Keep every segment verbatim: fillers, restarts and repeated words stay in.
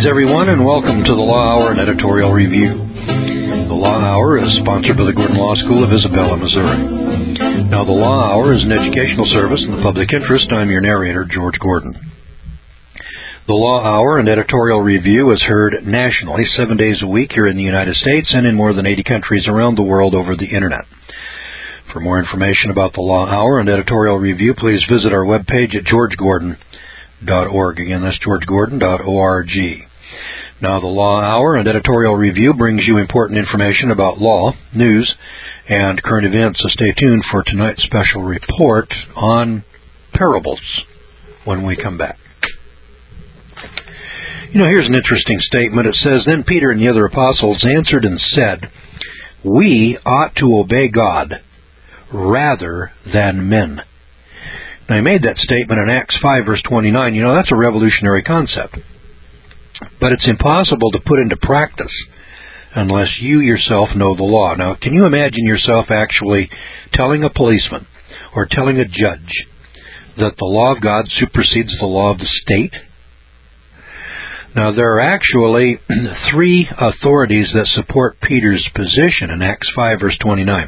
Greetings, everyone, and welcome to the Law Hour and Editorial Review. The Law Hour is sponsored by the Gordon Law School of Isabella, Missouri. Now, the Law Hour is an educational service in the public interest. I'm your narrator, George Gordon. The Law Hour and Editorial Review is heard nationally seven days a week here in the United States and in more than eighty countries around the world over the Internet. For more information about the Law Hour and Editorial Review, please visit our webpage at george gordon dot org. Again, that's george gordon dot org. Now, the Law Hour and Editorial Review brings you important information about law, news, and current events, so stay tuned for tonight's special report on parables when we come back. You know, here's an interesting statement. It says, "Then Peter and the other apostles answered and said, 'We ought to obey God rather than men.'" Now, he made that statement in Acts five, verse twenty-nine. You know, that's a revolutionary concept. But it's impossible to put into practice unless you yourself know the law. Now, can you imagine yourself actually telling a policeman or telling a judge that the law of God supersedes the law of the state? Now, there are actually three authorities that support Peter's position in Acts five, verse twenty-nine.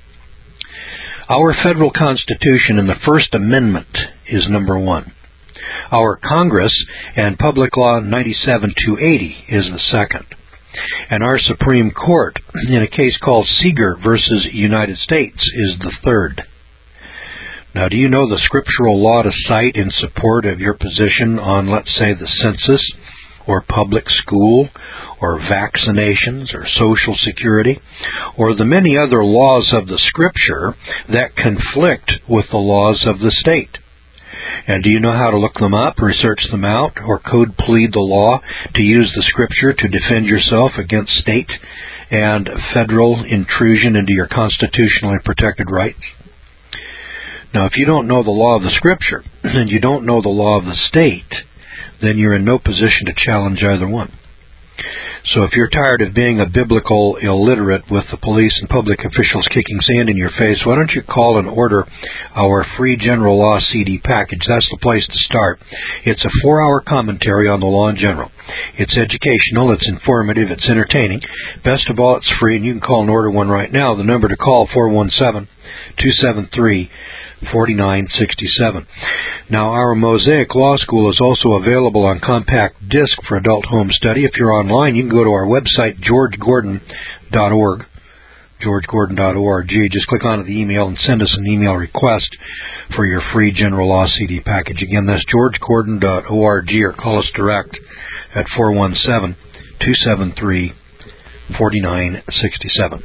Our federal Constitution and the First Amendment is number one. Our Congress and Public Law ninety-seven two eighty is the second. And our Supreme Court, in a case called Seeger versus United States, is the third. Now, do you know the scriptural law to cite in support of your position on, let's say, the census, or public school, or vaccinations, or Social Security, or the many other laws of the Scripture that conflict with the laws of the state? And do you know how to look them up, research them out, or code plead the law to use the Scripture to defend yourself against state and federal intrusion into your constitutionally protected rights? Now, if you don't know the law of the Scripture, and you don't know the law of the state, then you're in no position to challenge either one. So if you're tired of being a biblical illiterate with the police and public officials kicking sand in your face, why don't you call and order our free general law C D package? That's the place to start. It's a four-hour commentary on the law in general. It's educational, it's informative, it's entertaining. Best of all, it's free, and you can call and order one right now. The number to call, four one seven, two seven three, four nine six seven. Now, our Mosaic Law School is also available on compact disc for adult home study. If you're online, you can go to our website, george gordon dot org, george gordon dot org. Just click on the email and send us an email request for your free general law C D package. Again, that's george gordon dot org, or call us direct at four one seven, two seven three, four nine six seven.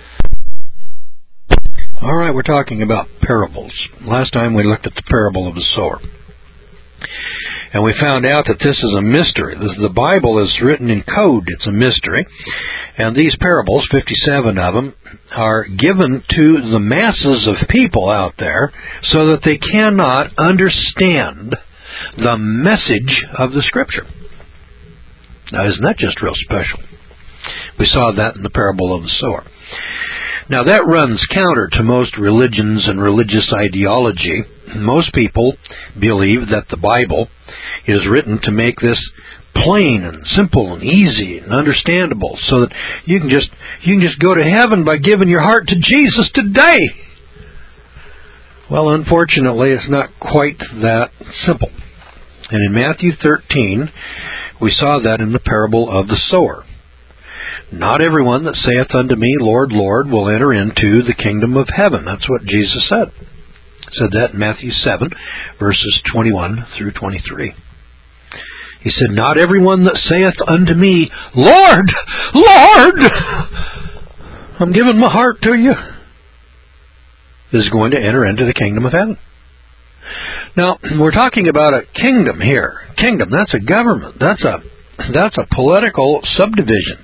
All right, we're talking about parables. Last time we looked at the parable of the sower. And we found out that this is a mystery. The Bible is written in code. It's a mystery. And these parables, fifty-seven of them, are given to the masses of people out there so that they cannot understand the message of the Scripture. Now, isn't that just real special? We saw that in the parable of the sower. Now, that runs counter to most religions and religious ideology. Most people believe that the Bible is written to make this plain and simple and easy and understandable so that you can just you can just go to heaven by giving your heart to Jesus today. Well, unfortunately, it's not quite that simple. And in Matthew thirteen, we saw that in the parable of the sower. Not everyone that saith unto me, Lord, Lord, will enter into the kingdom of heaven. That's what Jesus said. He said that in Matthew seven, verses twenty-one through twenty-three. He said, not everyone that saith unto me, Lord, Lord, I'm giving my heart to you, is going to enter into the kingdom of heaven. Now, we're talking about a kingdom here. Kingdom, that's a government. That's a, that's a political subdivision.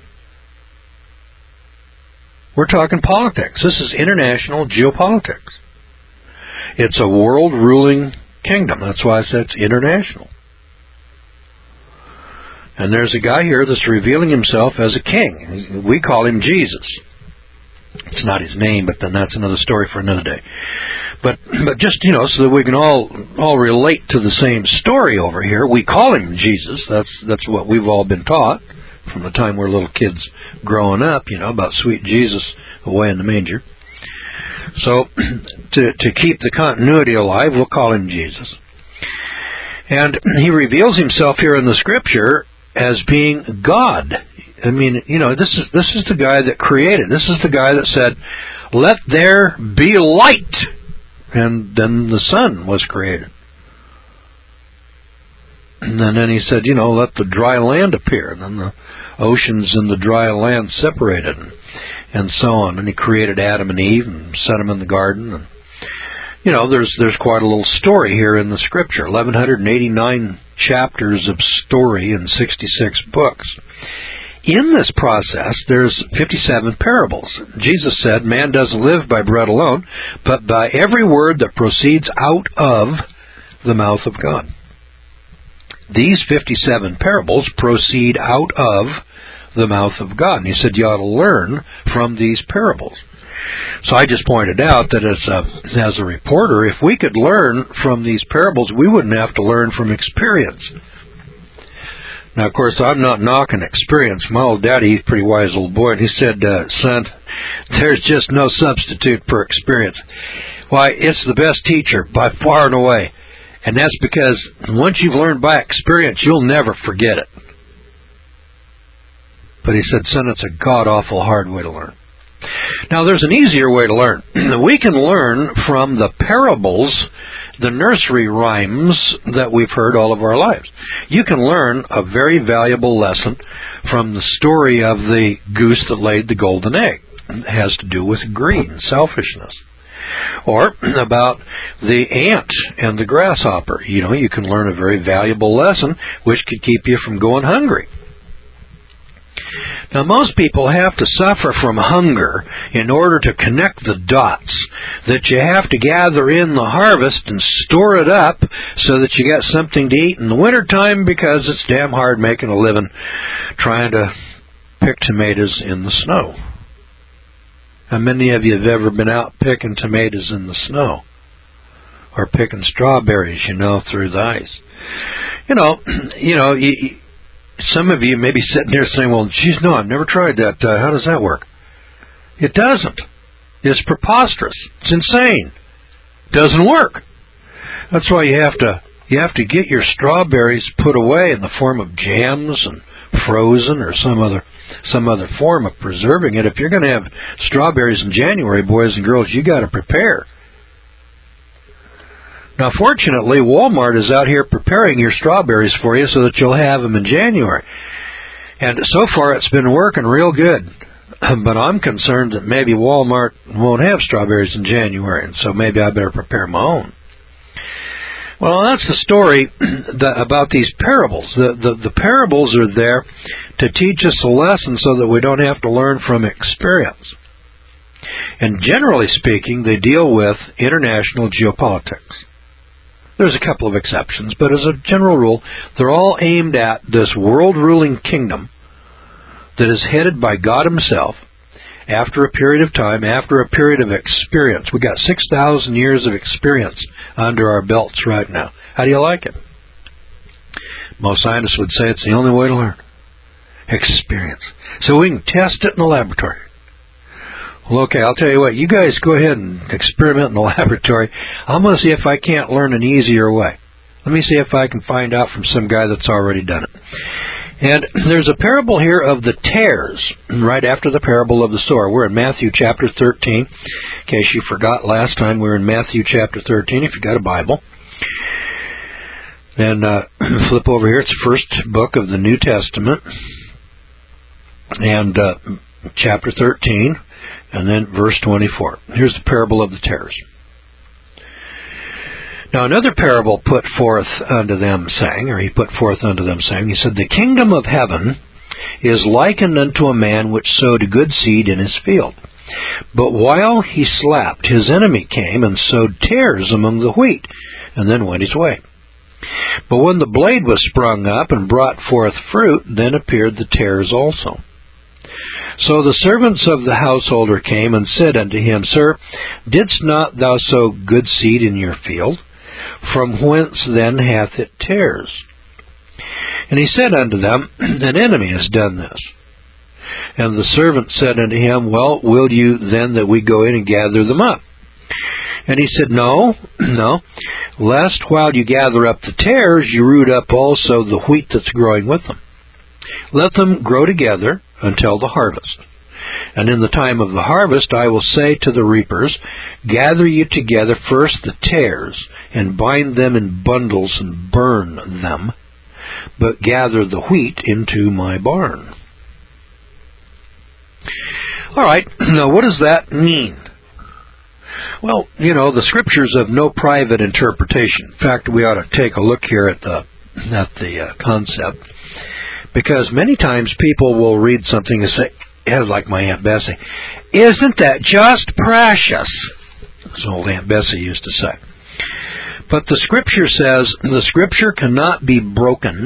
We're talking politics. This is international geopolitics. It's a world-ruling kingdom. That's why I said it's international. And there's a guy here that's revealing himself as a king. We call him Jesus. It's not his name, but then that's another story for another day. But but just, you know, so that we can all all relate to the same story over here. We call him Jesus. That's that's what we've all been taught from the time we're little kids growing up, you know, about sweet Jesus away in the manger. So to to keep the continuity alive, we'll call him Jesus. And he reveals himself here in the Scripture as being God. I mean, you know, this is this is the guy that created. This is the guy that said, "Let there be light," and then the sun was created. And then he said, you know, "Let the dry land appear," and then the oceans and the dry land separated, and, and so on. And he created Adam and Eve and set them in the garden. And you know, there's there's quite a little story here in the Scripture. eleven eighty-nine chapters of story in sixty-six books. In this process, there's fifty-seven parables. Jesus said, "Man doesn't live by bread alone, but by every word that proceeds out of the mouth of God." These fifty-seven parables proceed out of the mouth of God. And he said you ought to learn from these parables. So I just pointed out that as a, as a reporter, if we could learn from these parables, we wouldn't have to learn from experience. Now, of course, I'm not knocking experience. My old daddy, he's a pretty wise old boy, and he said, uh, "Son, there's just no substitute for experience. Why, it's the best teacher by far and away. And that's because once you've learned by experience, you'll never forget it." But he said, "Son, it's a god-awful hard way to learn." Now, there's an easier way to learn. We can learn from the parables, the nursery rhymes that we've heard all of our lives. You can learn a very valuable lesson from the story of the goose that laid the golden egg. It has to do with greed and selfishness. Or about the ant and the grasshopper. You know, you can learn a very valuable lesson which could keep you from going hungry. Now, most people have to suffer from hunger in order to connect the dots, that you have to gather in the harvest and store it up so that you get something to eat in the wintertime, because it's damn hard making a living trying to pick tomatoes in the snow. How many of you have ever been out picking tomatoes in the snow? Or picking strawberries, you know, through the ice? You know, you know, you, some of you may be sitting there saying, "Well, geez, no, I've never tried that. Uh, how does that work?" It doesn't. It's preposterous. It's insane. It doesn't work. That's why you have to you have to get your strawberries put away in the form of jams and frozen or some other some other form of preserving it. If you're going to have strawberries in January, boys and girls, you got to prepare. Now, fortunately, Walmart is out here preparing your strawberries for you so that you'll have them in January. And so far, it's been working real good. But I'm concerned that maybe Walmart won't have strawberries in January, and so maybe I better prepare my own. Well, that's the story that, about these parables. The, the, the parables are there to teach us a lesson so that we don't have to learn from experience. And generally speaking, they deal with international geopolitics. There's a couple of exceptions, but as a general rule, they're all aimed at this world-ruling kingdom that is headed by God Himself after a period of time, after a period of experience. We've got six thousand years of experience under our belts right now. How do you like it? Most scientists would say it's the only way to learn. Experience. So we can test it in the laboratory. Well, okay, I'll tell you what, you guys go ahead and experiment in the laboratory. I'm going to see if I can't learn an easier way. Let me see if I can find out from some guy that's already done it. And there's a parable here of the tares, right after the parable of the sower. We're in Matthew chapter thirteen. In case you forgot last time, we were in Matthew chapter thirteen, if you've got a Bible. And uh, flip over here. It's the first book of the New Testament. And uh, chapter thirteen. And then verse twenty-four. Here's the parable of the tares. Now another parable put forth unto them, saying, or he put forth unto them, saying, he said, "The kingdom of heaven is likened unto a man which sowed good seed in his field. But while he slept, his enemy came and sowed tares among the wheat, and then went his way. But when the blade was sprung up and brought forth fruit, then appeared the tares also. So the servants of the householder came and said unto him, Sir, didst not thou sow good seed in your field? From whence then hath it tares? And he said unto them, An enemy has done this. And the servant said unto him, Well, will you then that we go in and gather them up? And he said, No, no, lest while you gather up the tares, you root up also the wheat that's growing with them. Let them grow together until the harvest. And in the time of the harvest I will say to the reapers, Gather you together first the tares, and bind them in bundles and burn them, but gather the wheat into my barn. All right, now what does that mean? Well, you know, the Scriptures have no private interpretation. In fact, we ought to take a look here at the at the uh, concept, because many times people will read something and say, yeah, like my Aunt Bessie, isn't that just precious? As old Aunt Bessie used to say. But the Scripture says the Scripture cannot be broken,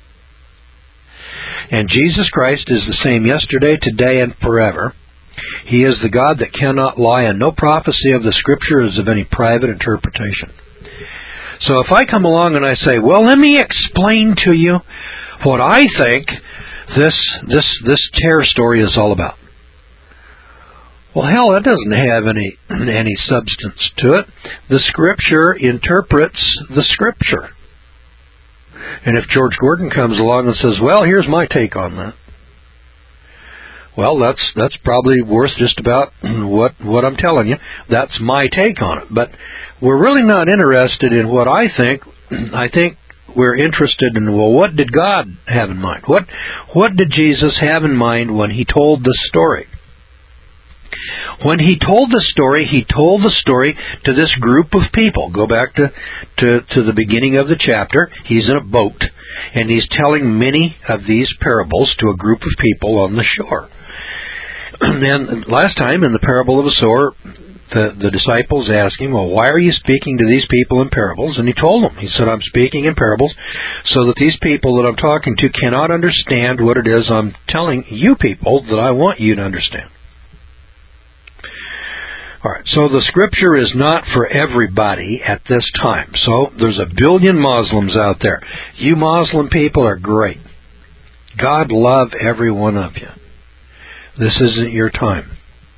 and Jesus Christ is the same yesterday, today, and forever. He is the God that cannot lie, and no prophecy of the Scripture is of any private interpretation. So if I come along and I say, well, let me explain to you what I think this this this terror story is all about. Well, hell, that doesn't have any any substance to it. The Scripture interprets the Scripture. And if George Gordon comes along and says, well, here's my take on that, well, that's that's probably worth just about what what I'm telling you. That's my take on it. But we're really not interested in what I think. I think we're interested in, well, what did God have in mind? What what did Jesus have in mind when He told the story? When He told the story, He told the story to this group of people. Go back to, to, to the beginning of the chapter. He's in a boat, and He's telling many of these parables to a group of people on the shore. And last time, in the parable of the sower, the, the disciples asked Him, well, why are you speaking to these people in parables? And He told them. He said, I'm speaking in parables so that these people that I'm talking to cannot understand what it is I'm telling you people that I want you to understand. All right, so the Scripture is not for everybody at this time. So there's a billion Muslims out there. You Muslim people are great. God love every one of you. This isn't your time.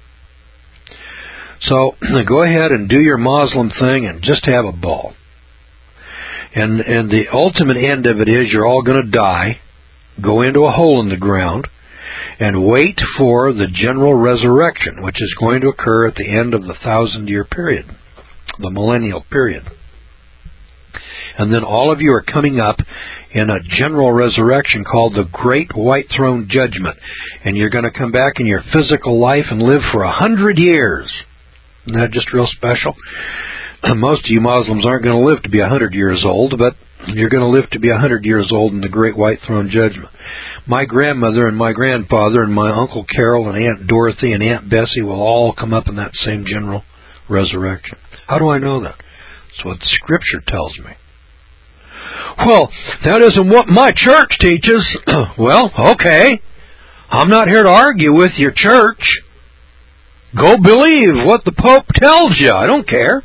So go ahead and do your Muslim thing and just have a ball. And and the ultimate end of it is you're all going to die, go into a hole in the ground, and wait for the general resurrection, which is going to occur at the end of the thousand-year period, the millennial period. And then all of you are coming up in a general resurrection called the Great White Throne Judgment. And you're going to come back in your physical life and live for a hundred years. Isn't that just real special? Most of you Muslims aren't going to live to be a hundred years old, but you're going to live to be a hundred years old in the Great White Throne Judgment. My grandmother and my grandfather and my Uncle Carol and Aunt Dorothy and Aunt Bessie will all come up in that same general resurrection. How do I know that? That's what the Scripture tells me. Well, that isn't what my church teaches. Well, okay. I'm not here to argue with your church. Go believe what the Pope tells you. I don't care.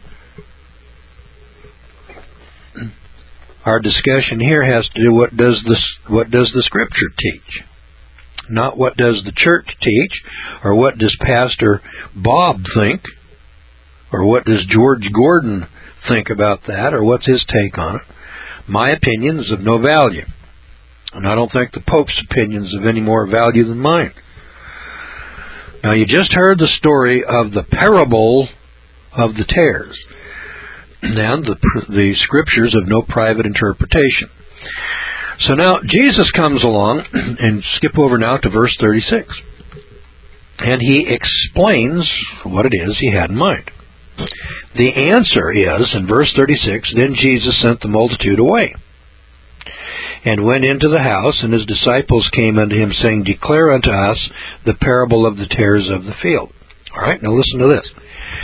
Our discussion here has to do what does this what does the Scripture teach, not what does the church teach, or what does Pastor Bob think, or what does George Gordon think about that, or what's his take on it. My opinion is of no value, and I don't think the Pope's opinion is of any more value than mine. Now, you just heard the story of the parable of the tares. And the, the Scriptures have no private interpretation. So now Jesus comes along, and skip over now to verse thirty-six. And He explains what it is He had in mind. The answer is, in verse thirty-six, Then Jesus sent the multitude away, and went into the house, and His disciples came unto Him, saying, Declare unto us the parable of the tares of the field. All right, now listen to this.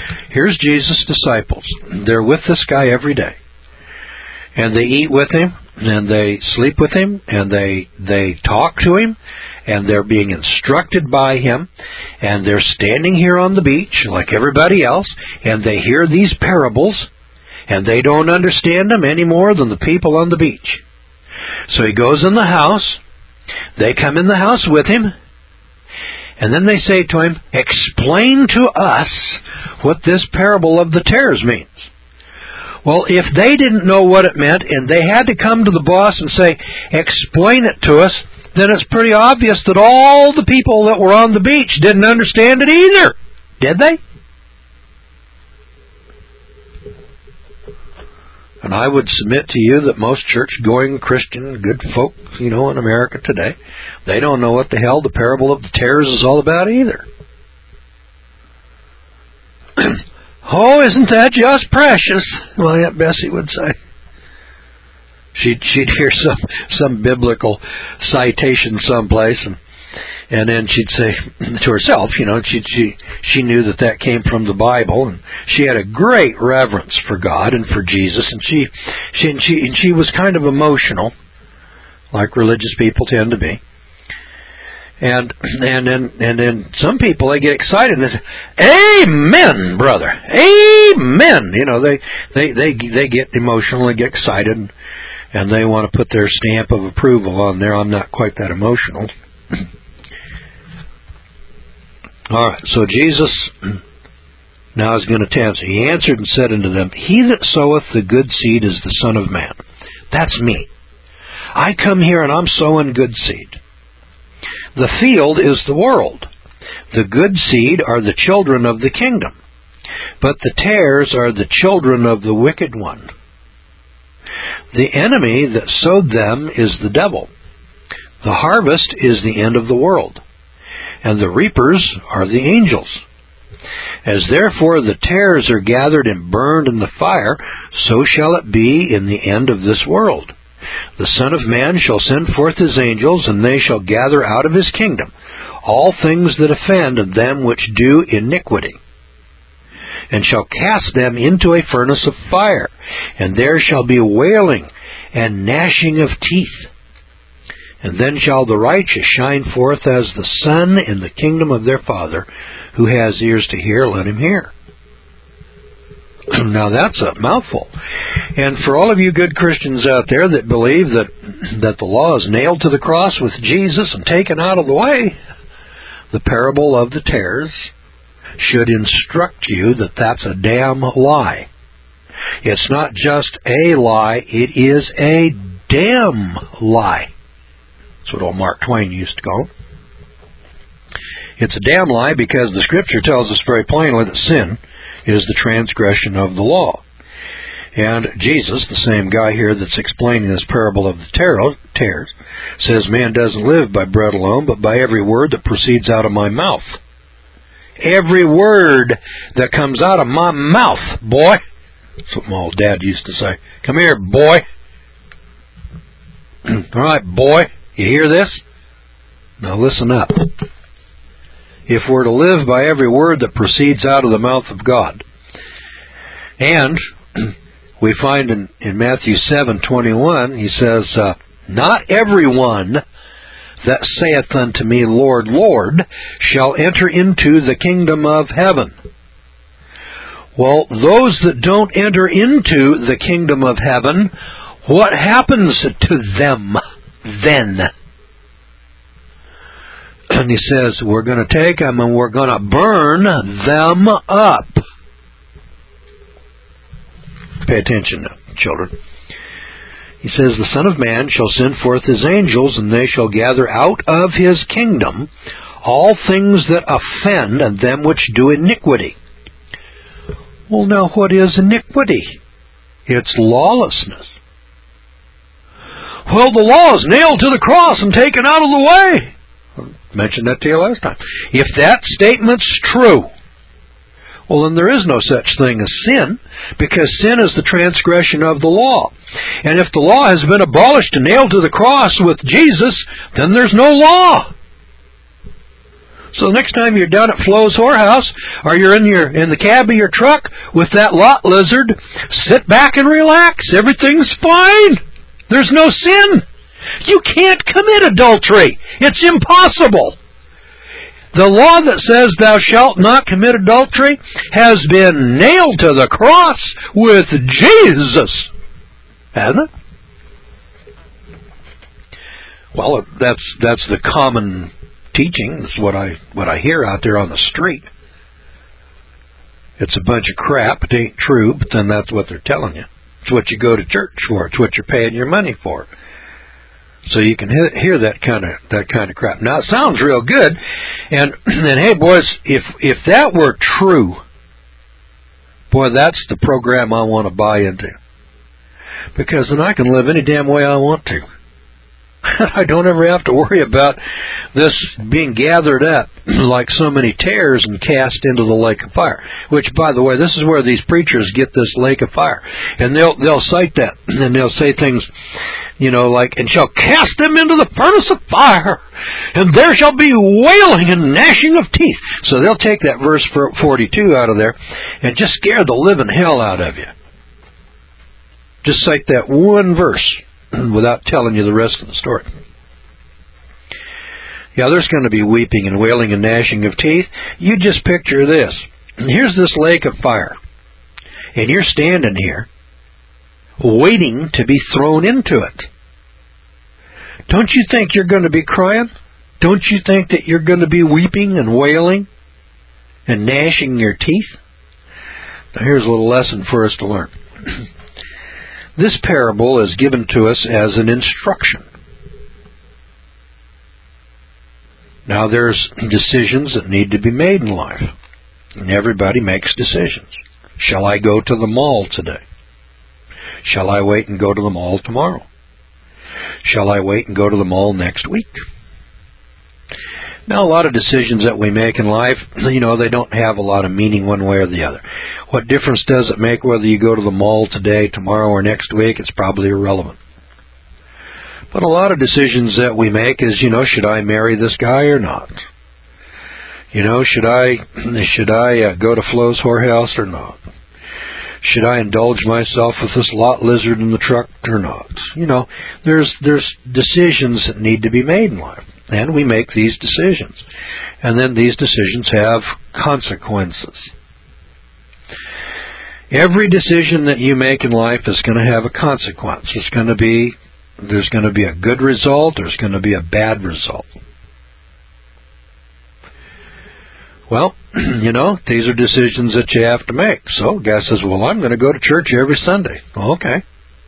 Here's Jesus' disciples. They're with this guy every day. And they eat with Him, and they sleep with him, and they they talk to him, and they're being instructed by him, and they're standing here on the beach like everybody else, and they hear these parables, and they don't understand them any more than the people on the beach. So he goes in the house, they come in the house with him, and then they say to him, explain to us what this parable of the tares means. Well, if they didn't know what it meant, and they had to come to the boss and say, explain it to us, then it's pretty obvious that all the people that were on the beach didn't understand it either. Did they? And I would submit to you that most church-going Christian good folk, you know, in America today, they don't know what the hell the parable of the tares is all about either. Oh, isn't that just precious? My Aunt Bessie would say. She'd, she'd hear some some biblical citation someplace, and and then she'd say to herself, you know, she she she knew that that came from the Bible, and she had a great reverence for God and for Jesus, and she she and she and she was kind of emotional, like religious people tend to be. And and then and then some people, they get excited and they say, "Amen, brother, Amen." You know, they they they they get emotional, they get excited, and, and they want to put their stamp of approval on there. I'm not quite that emotional. All right, so Jesus now is going to test. He answered and said unto them, "He that soweth the good seed is the Son of Man." That's me. I come here and I'm sowing good seed. The field is the world. The good seed are the children of the kingdom, but the tares are the children of the wicked one. The enemy that sowed them is the devil. The harvest is the end of the world, and the reapers are the angels. As therefore the tares are gathered and burned in the fire, so shall it be in the end of this world. The Son of Man shall send forth his angels, and they shall gather out of his kingdom all things that offend and them which do iniquity, and shall cast them into a furnace of fire, and there shall be wailing and gnashing of teeth. And then shall the righteous shine forth as the sun in the kingdom of their Father. Who has ears to hear, let him hear. Now that's a mouthful. And for all of you good Christians out there that believe that that the law is nailed to the cross with Jesus and taken out of the way, the parable of the tares should instruct you that that's a damn lie. It's not just a lie, it is a damn lie. That's what old Mark Twain used to call it. It's a damn lie because the Scripture tells us very plainly that sin is the transgression of the law. And Jesus, the same guy here that's explaining this parable of the tares, says, "Man doesn't live by bread alone, but by every word that proceeds out of my mouth." Every word that comes out of my mouth, boy. That's what my old dad used to say. Come here, boy. All right, boy, you hear this? Now listen up. If we're to live by every word that proceeds out of the mouth of God. And we find in, in Matthew seven twenty-one, he says, uh, "Not everyone that saith unto me, Lord, Lord, shall enter into the kingdom of heaven." Well, those that don't enter into the kingdom of heaven, what happens to them then? And he says, we're going to take them and we're going to burn them up. Pay attention now, children. He says, "The Son of Man shall send forth his angels, and they shall gather out of his kingdom all things that offend and them which do iniquity." Well, now what is iniquity? It's lawlessness. Well, the law is nailed to the cross and taken out of the way. I mentioned that to you last time. If that statement's true, well, then there is no such thing as sin, because sin is the transgression of the law. And if the law has been abolished and nailed to the cross with Jesus, then there's no law. So the next time you're down at Flo's Whorehouse, or you're in your in the cab of your truck with that lot lizard, sit back and relax. Everything's fine. There's no sin. You can't commit adultery. It's impossible. The law that says thou shalt not commit adultery has been nailed to the cross with Jesus. Hasn't it? Well, that's that's the common teaching. That's what I what I hear out there on the street. It's a bunch of crap. It ain't true, but then that's what they're telling you. It's what you go to church for. It's what you're paying your money for. So you can hear that kind of that kind of crap. Now it sounds real good, and and hey boys, if if that were true, boy, that's the program I want to buy into, because then I can live any damn way I want to. I don't ever have to worry about this being gathered up like so many tares and cast into the lake of fire. Which, by the way, this is where these preachers get this lake of fire, and they'll they'll cite that, and they'll say things, you know, like, and shall cast them into the furnace of fire, and there shall be wailing and gnashing of teeth. So they'll take that verse forty-two out of there and just scare the living hell out of you. Just cite that one verse without telling you the rest of the story. Yeah, there's going to be weeping and wailing and gnashing of teeth. You just picture this. Here's this lake of fire, and you're standing here waiting to be thrown into it. Don't you think you're going to be crying? Don't you think that you're going to be weeping and wailing and gnashing your teeth? Now here's a little lesson for us to learn. This parable is given to us as an instruction. Now there's decisions that need to be made in life. And everybody makes decisions. Shall I go to the mall today? Shall I wait and go to the mall tomorrow? Shall I wait and go to the mall next week? Now, a lot of decisions that we make in life, you know, they don't have a lot of meaning one way or the other. What difference does it make whether you go to the mall today, tomorrow, or next week? It's probably irrelevant. But a lot of decisions that we make is, you know, should I marry this guy or not? You know, should I should I uh, go to Flo's whorehouse or not? Should I indulge myself with this lot lizard in the truck or not? You know, there's there's decisions that need to be made in life. And we make these decisions. And then these decisions have consequences. Every decision that you make in life is going to have a consequence. It's going to be, there's going to be a good result, there's going to be a bad result. Well, you know, these are decisions that you have to make. So, guy says, well, I'm going to go to church every Sunday. Well, okay.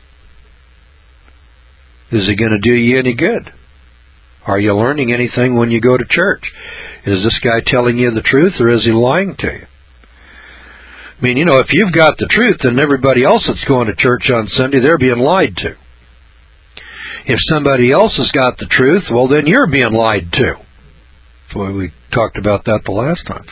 Is it going to do you any good? Are you learning anything when you go to church? Is this guy telling you the truth, or is he lying to you? I mean, you know, if you've got the truth, then everybody else that's going to church on Sunday, they're being lied to. If somebody else has got the truth, well, then you're being lied to. That's why we talked about that the last time.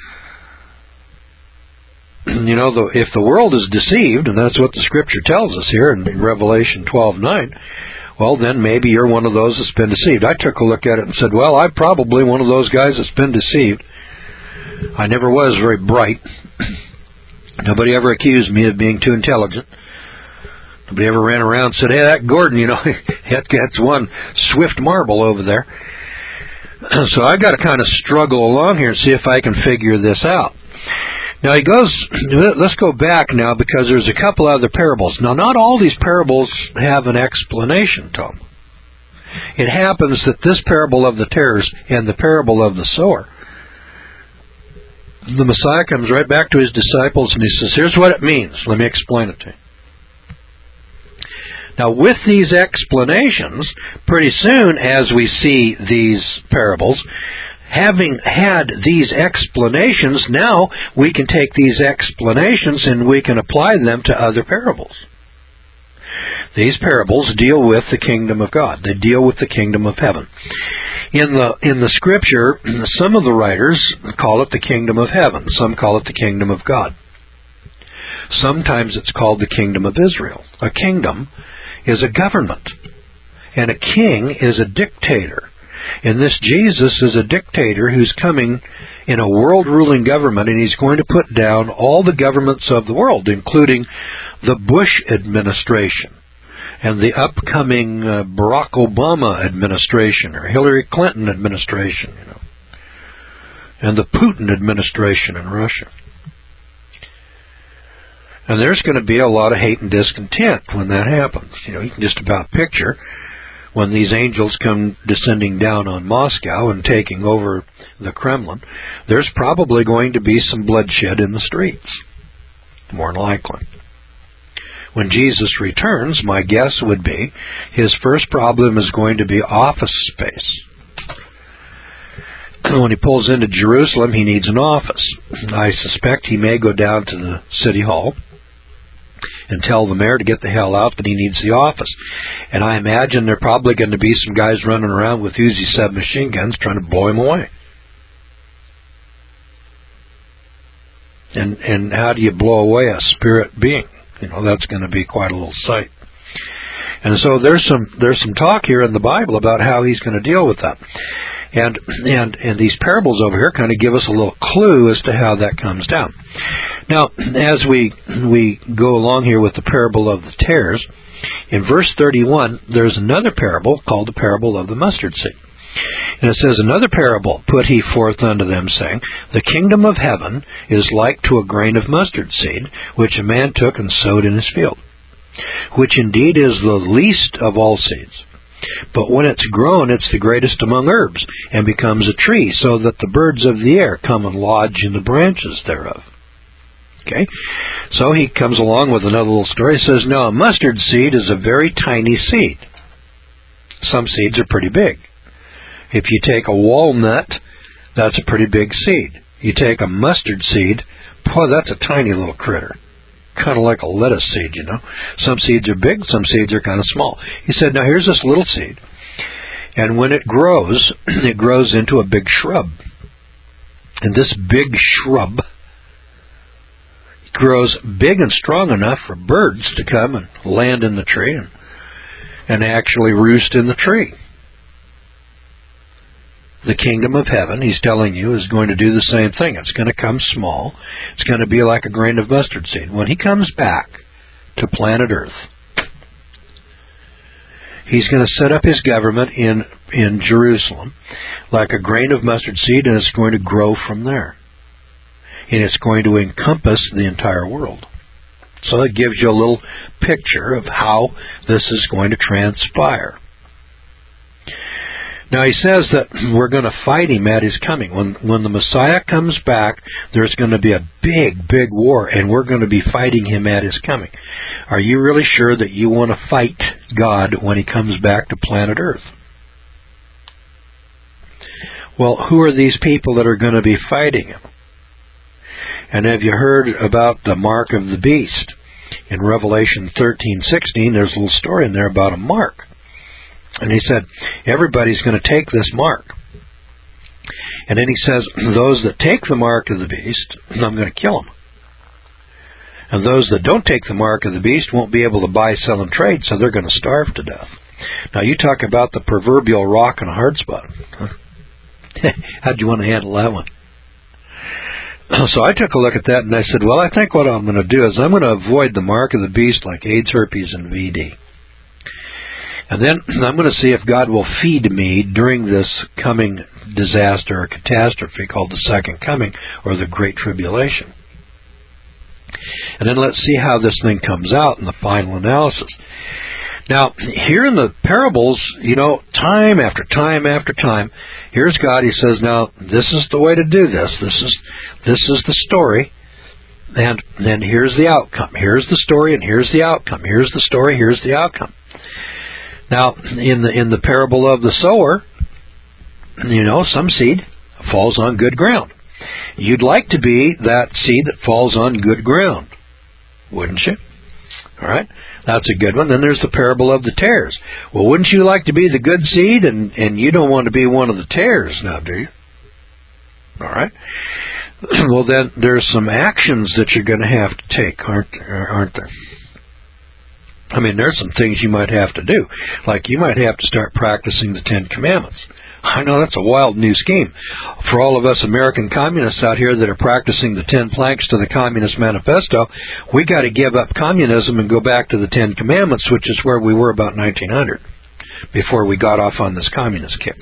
You know, the, if the world is deceived, and that's what the Scripture tells us here in Revelation twelve nine, well, then maybe you're one of those that's been deceived. I took a look at it and said, well, I'm probably one of those guys that's been deceived. I never was very bright. Nobody ever accused me of being too intelligent. Nobody ever ran around and said, hey, that Gordon, you know, that's one swift marble over there. So I've got to kind of struggle along here and see if I can figure this out. Now he goes, let's go back now, because there's a couple other parables. Now not all these parables have an explanation to them. It happens that this parable of the tares and the parable of the sower, the Messiah comes right back to his disciples and he says, here's what it means. Let me explain it to you. Now with these explanations, pretty soon as we see these parables, having had these explanations, now we can take these explanations and we can apply them to other parables. These parables deal with the kingdom of God. They deal with the kingdom of heaven. In the in the Scripture, some of the writers call it the kingdom of heaven. Some call it the kingdom of God. Sometimes it's called the kingdom of Israel. A kingdom is a government, and a king is a dictator. And this Jesus is a dictator who's coming in a world-ruling government, and he's going to put down all the governments of the world, including the Bush administration. and the upcoming uh, Barack Obama administration or Hillary Clinton administration, you know, and the Putin administration in Russia. And there's going to be a lot of hate and discontent when that happens. You know, you can just about picture when these angels come descending down on Moscow and taking over the Kremlin, there's probably going to be some bloodshed in the streets, more than likely. When Jesus returns, my guess would be his first problem is going to be office space. When he pulls into Jerusalem, he needs an office. I suspect he may go down to the city hall and tell the mayor to get the hell out, that he needs the office. And I imagine there are probably going to be some guys running around with Uzi submachine guns trying to blow him away. And and how do you blow away a spirit being? You know, that's going to be quite a little sight. And so there's some there's some talk here in the Bible about how he's going to deal with that. And and and these parables over here kind of give us a little clue as to how that comes down. Now, as we we go along here with the parable of the tares, in verse thirty-one, there's another parable called the parable of the mustard seed. And it says, another parable put he forth unto them, saying, the kingdom of heaven is like to a grain of mustard seed, which a man took and sowed in his field, which indeed is the least of all seeds. But when it's grown, it's the greatest among herbs, and becomes a tree, so that the birds of the air come and lodge in the branches thereof. Okay? So he comes along with another little story. He says, now a mustard seed is a very tiny seed. Some seeds are pretty big. If you take a walnut, that's a pretty big seed. You take a mustard seed, boy, that's a tiny little critter. Kind of like a lettuce seed, you know. Some seeds are big, some seeds are kind of small. He said, now here's this little seed. And when it grows, it grows into a big shrub. And this big shrub grows big and strong enough for birds to come and land in the tree and, and actually roost in the tree. The kingdom of heaven, he's telling you, is going to do the same thing. It's going to come small. It's going to be like a grain of mustard seed. When he comes back to planet Earth, he's going to set up his government in, in Jerusalem like a grain of mustard seed, and it's going to grow from there. And it's going to encompass the entire world. So it gives you a little picture of how this is going to transpire. Now he says that we're going to fight him at his coming. When when the Messiah comes back, there's going to be a big, big war, and we're going to be fighting him at his coming. Are you really sure that you want to fight God when he comes back to planet Earth? Well, who are these people that are going to be fighting him? And have you heard about the mark of the beast? In Revelation thirteen sixteen, there's a little story in there about a mark. And he said, everybody's going to take this mark. And then he says, those that take the mark of the beast, I'm going to kill them. And those that don't take the mark of the beast won't be able to buy, sell, and trade, so they're going to starve to death. Now, you talk about the proverbial rock and a hard spot. How'd you want to handle that one? So I took a look at that, and I said, well, I think what I'm going to do is I'm going to avoid the mark of the beast like AIDS, herpes, and V D. And then I'm going to see if God will feed me during this coming disaster or catastrophe called the Second Coming or the Great Tribulation. And then let's see how this thing comes out in the final analysis. Now, here in the parables, you know, time after time after time, here's God. He says, now, this is the way to do this. This is this is the story. And then here's the outcome. Here's the story and here's the outcome. Here's the story, here's the outcome. Now, in the in the parable of the sower, you know, some seed falls on good ground. You'd like to be that seed that falls on good ground, wouldn't you? All right, that's a good one. Then there's the parable of the tares. Well, wouldn't you like to be the good seed, and, and you don't want to be one of the tares now, do you? All right. Well, then there's some actions that you're going to have to take, aren't aren't there? I mean, there's some things you might have to do. Like you might have to start practicing the Ten Commandments. I know that's a wild new scheme. For all of us American communists out here that are practicing the ten planks to the Communist Manifesto, we got to give up communism and go back to the Ten Commandments, which is where we were about nineteen hundred, before we got off on this communist kick.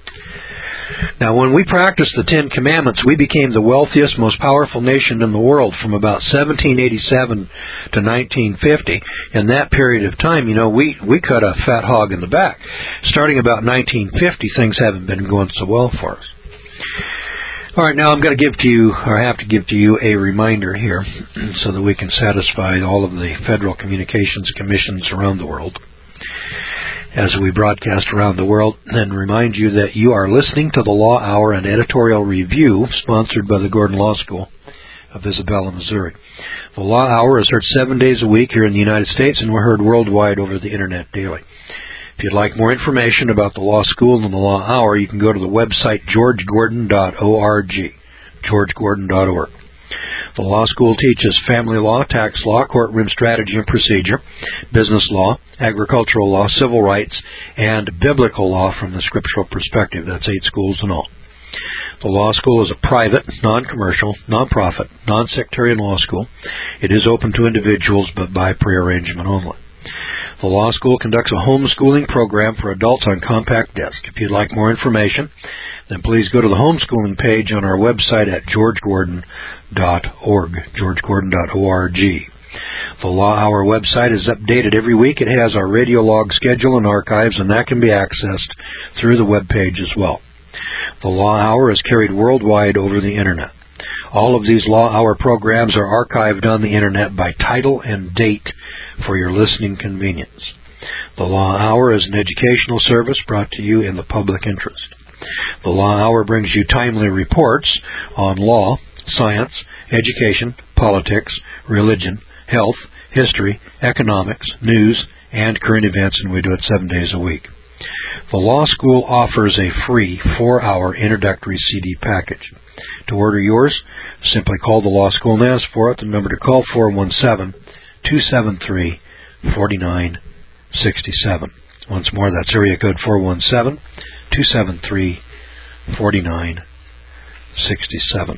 Now, when we practiced the Ten Commandments, we became the wealthiest, most powerful nation in the world from about seventeen eighty-seven to nineteen fifty. In that period of time, you know, we, we cut a fat hog in the back. Starting about nineteen fifty, things haven't been going so well for us. All right, now I'm going to give to you, or have to give to you, a reminder here so that we can satisfy all of the Federal Communications Commissions around the world as we broadcast around the world, and remind you that you are listening to the Law Hour and Editorial Review, sponsored by the Gordon Law School of Isabella, Missouri. The Law Hour is heard seven days a week here in the United States, and we're heard worldwide over the Internet daily. If you'd like more information about the Law School and the Law Hour, you can go to the website george gordon dot org, george gordon dot org. The law school teaches family law, tax law, courtroom strategy and procedure, business law, agricultural law, civil rights, and biblical law from the scriptural perspective. That's eight schools in all. The law school is a private, non-commercial, non-profit, non-sectarian law school. It is open to individuals, but by prearrangement only. The law school conducts a homeschooling program for adults on compact disc. If you'd like more information, then please go to the homeschooling page on our website at george gordon dot org, george gordon dot org. The Law Hour website is updated every week. It has our radio log schedule and archives, and that can be accessed through the web page as well. The Law Hour is carried worldwide over the Internet. All of these Law Hour programs are archived on the Internet by title and date for your listening convenience. The Law Hour is an educational service brought to you in the public interest. The Law Hour brings you timely reports on law, science, education, politics, religion, health, history, economics, news, and current events, and we do it seven days a week. The Law School offers a free four-hour introductory C D package. To order yours, simply call the Law School and ask for it. The number to call, four one seven, two seven three, four nine six seven. Once more, that's area code four one seven, two seven three, four nine six seven.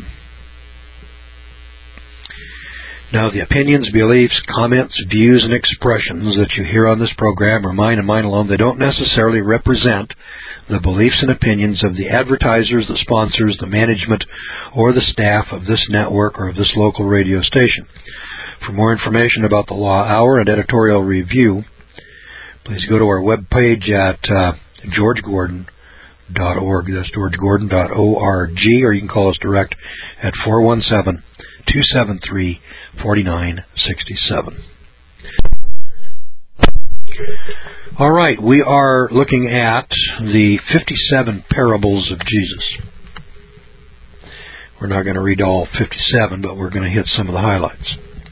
Now, the opinions, beliefs, comments, views, and expressions that you hear on this program are mine and mine alone. They don't necessarily represent the beliefs and opinions of the advertisers, the sponsors, the management, or the staff of this network or of this local radio station. For more information about the Law Hour and Editorial Review, please go to our webpage at uh, george gordon dot org. That's george gordon dot org, or you can call us direct at four one seven, two seven three, four nine six seven. All right, we are looking at the fifty-seven parables of Jesus. We're not going to read all fifty-seven, but we're going to hit some of the highlights.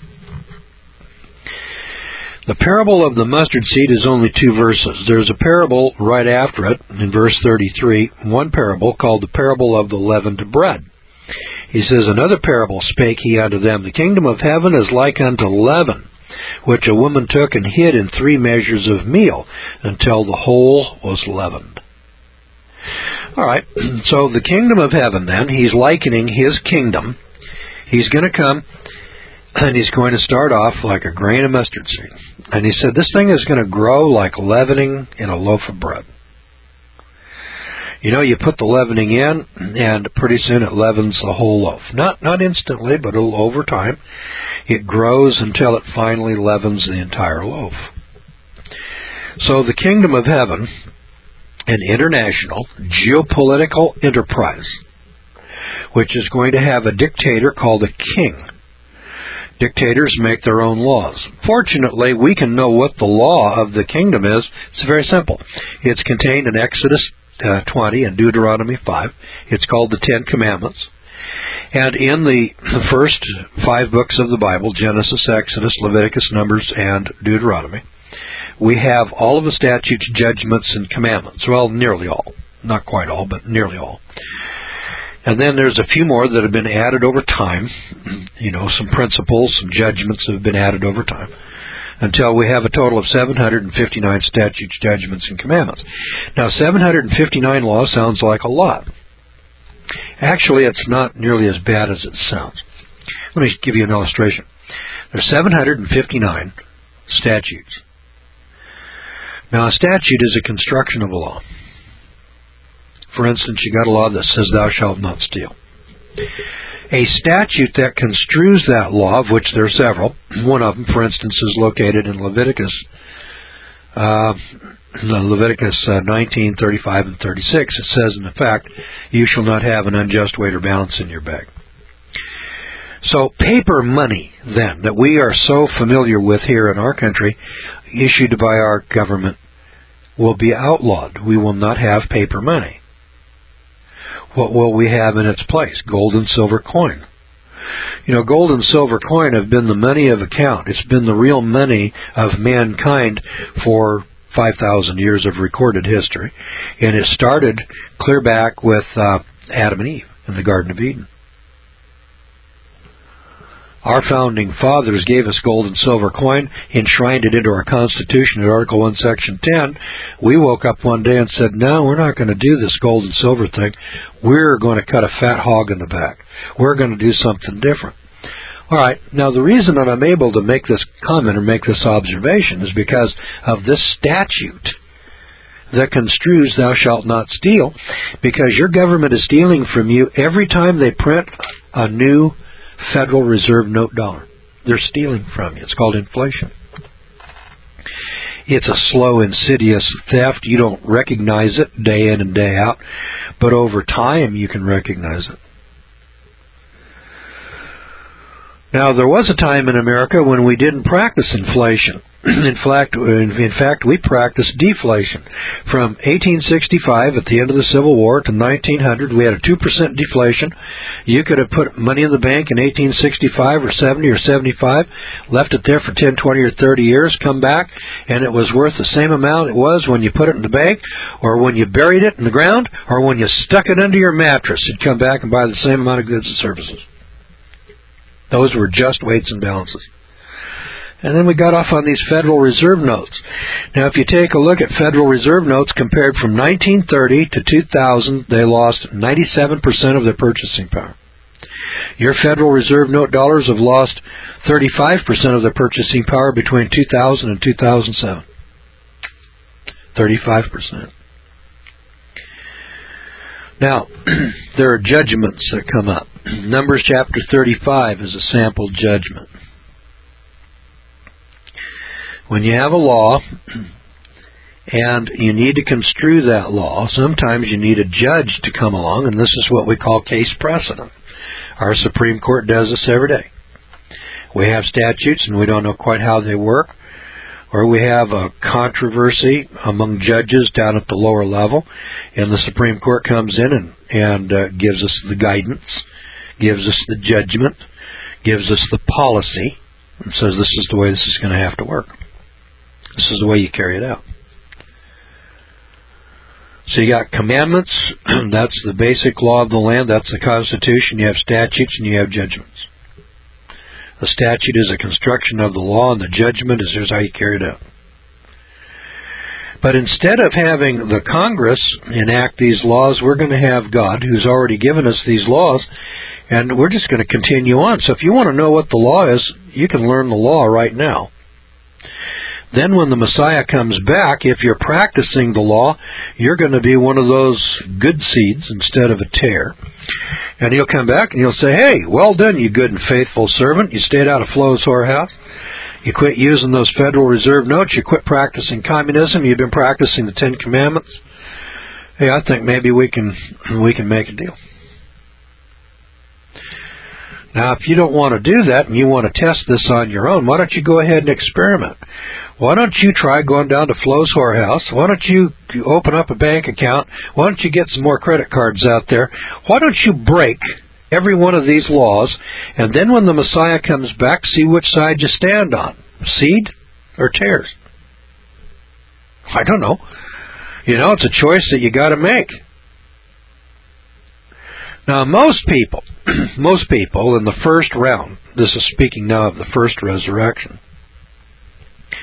The parable of the mustard seed is only two verses. There's a parable right after it, in verse thirty-three, one parable called the parable of the leavened bread. He says, Another parable spake he unto them, The kingdom of heaven is like unto leaven, which a woman took and hid in three measures of meal, until the whole was leavened. All right, so the kingdom of heaven then, he's likening his kingdom. He's going to come, and he's going to start off like a grain of mustard seed. And he said, this thing is going to grow like leavening in a loaf of bread. You know, you put the leavening in, and pretty soon it leavens the whole loaf. Not not instantly, but over time. It grows until it finally leavens the entire loaf. So the kingdom of heaven, an international geopolitical enterprise, which is going to have a dictator called a king. Dictators make their own laws. Fortunately, we can know what the law of the kingdom is. It's very simple. It's contained in Exodus uh, twenty and Deuteronomy five. It's called the Ten Commandments. And in the first five books of the Bible, Genesis, Exodus, Leviticus, Numbers, and Deuteronomy, we have all of the statutes, judgments, and commandments. Well, nearly all. Not quite all, but nearly all. And then there's a few more that have been added over time. You know, some principles, some judgments have been added over time. until we have a total of seven hundred fifty-nine statutes, judgments, and commandments. Now, seven hundred fifty-nine laws sounds like a lot. Actually, it's not nearly as bad as it sounds. Let me give you an illustration. There's seven hundred fifty-nine statutes. Now, a statute is a construction of a law. For instance, you got a law that says, thou shalt not steal. A statute that construes that law, of which there are several, one of them, for instance, is located in Leviticus, uh, Leviticus uh, nineteen, thirty-five, and thirty-six. It says, in effect, you shall not have an unjust weight or balance in your bag. So paper money, then, that we are so familiar with here in our country, issued by our government, will be outlawed. We will not have paper money. What will we have in its place? Gold and silver coin. You know, gold and silver coin have been the money of account. It's been the real money of mankind for five thousand years of recorded history. And it started clear back with uh, Adam and Eve in the Garden of Eden. Our founding fathers gave us gold and silver coin, enshrined it into our Constitution in Article one, Section ten. We woke up one day and said, no, we're not going to do this gold and silver thing. We're going to cut a fat hog in the back. We're going to do something different. All right, now the reason that I'm able to make this comment or make this observation is because of this statute that construes thou shalt not steal, because your government is stealing from you every time they print a new Federal Reserve note dollar. They're stealing from you. It's called inflation. It's a slow, insidious theft. You don't recognize it day in and day out, but over time you can recognize it. Now, there was a time in America when we didn't practice inflation. In fact, in fact, we practiced deflation. From eighteen sixty-five, at the end of the Civil War, to nineteen hundred, we had a two percent deflation. You could have put money in the bank in eighteen sixty-five or seventy or seventy-five, left it there for ten, twenty, or thirty years, come back, and it was worth the same amount it was when you put it in the bank, or when you buried it in the ground, or when you stuck it under your mattress. It'd come back and buy the same amount of goods and services. Those were just weights and balances. And then we got off on these Federal Reserve notes. Now, if you take a look at Federal Reserve notes compared from nineteen thirty to two thousand, they lost ninety-seven percent of their purchasing power. Your Federal Reserve note dollars have lost thirty-five percent of their purchasing power between two thousand and two thousand seven. thirty-five percent. Now, there are judgments that come up. Numbers chapter thirty-five is a sample judgment. When you have a law and you need to construe that law, sometimes you need a judge to come along, and this is what we call case precedent. Our Supreme Court does this every day. We have statutes and we don't know quite how they work, or we have a controversy among judges down at the lower level, and the Supreme Court comes in and, and uh, gives us the guidance, gives us the judgment, gives us the policy, and says this is the way this is going to have to work. This is the way you carry it out. So you got commandments, that's the basic law of the land, that's the Constitution. You have statutes and you have judgments. The statute is a construction of the law, and the judgment is here's how you carry it out. But instead of having the Congress enact these laws, we're going to have God, who's already given us these laws, and we're just going to continue on. So if you want to know what the law is, you can learn the law right now. Then when the Messiah comes back, if you're practicing the law, you're going to be one of those good seeds instead of a tare. And he'll come back and he'll say, hey, well done, you good and faithful servant. You stayed out of Flo's whorehouse. You quit using those Federal Reserve notes. You quit practicing communism. You've been practicing the Ten Commandments. Hey, I think maybe we can we can make a deal. Now, if you don't want to do that and you want to test this on your own, why don't you go ahead and experiment? Why don't you try going down to Flo's whorehouse? Why don't you open up a bank account? Why don't you get some more credit cards out there? Why don't you break every one of these laws, and then when the Messiah comes back, see which side you stand on, seed or tares? I don't know. You know, it's a choice that you got to make. Now, most people, most people in the first round, this is speaking now of the first resurrection,